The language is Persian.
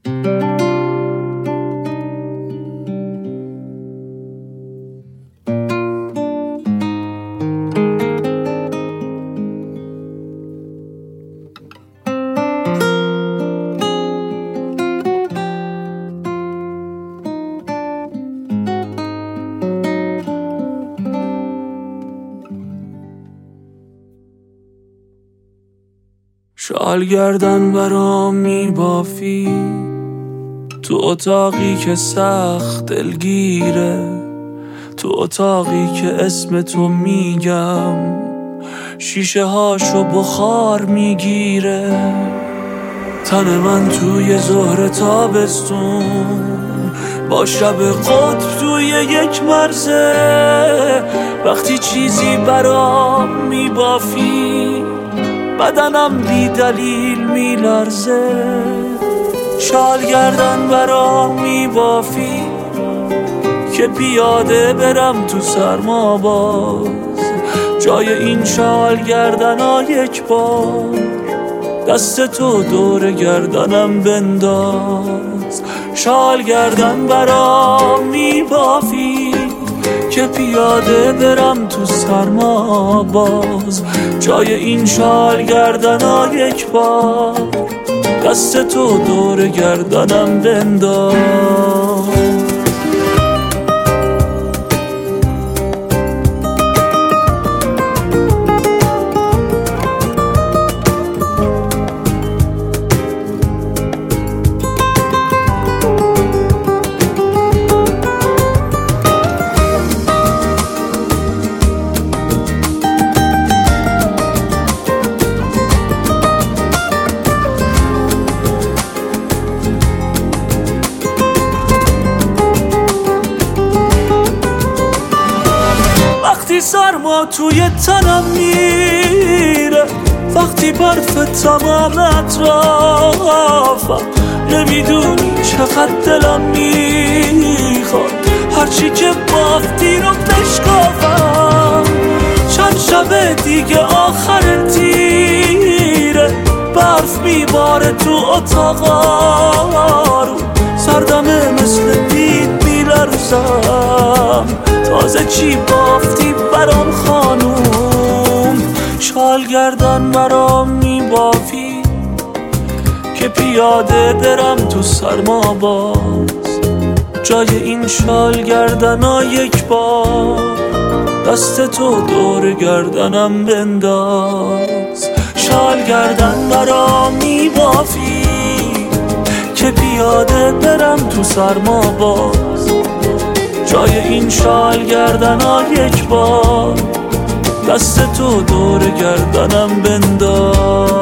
شال گردن برام میبافی تو اتاقی که سخت دلگیره، تو اتاقی که اسم تو میگم شیشه هاشو بخار میگیره. تن من توی ظهر تابستون با شب قطب توی یک مرزه، وقتی چیزی برام میبافی بدنم بی دلیل میلرزه. شال گردن برام میبافی که پیاده برم تو سرما باز، جای این شال گردن یک بار دست تو دور گردنم بنداز. شال گردن برام میبافی که پیاده برم تو سرما باز، جای این شال گردن یک بار دست تو دور گردنم بنداز. وقتی سرما توی تنم میره، وقتی برف تمام اطرافم، نمیدونی چقدر دلم میخواد هرچی که بافتی رو بشکافم. چند شب دیگه آخر تیره، برف میباره تو اتاقا رو، سردمه مثل دید میلرزم. تازه چی بافتی برام خانوم؟ شال گردن برام میبافی که پیاده برم تو سرما باز، جای این شال گردن یک بار دست تو دور گردنم بنداز. شال گردن برام میبافی که پیاده برم تو سرما باز، جای این شال گردن یک بار دست تو دور گردنم بنداز.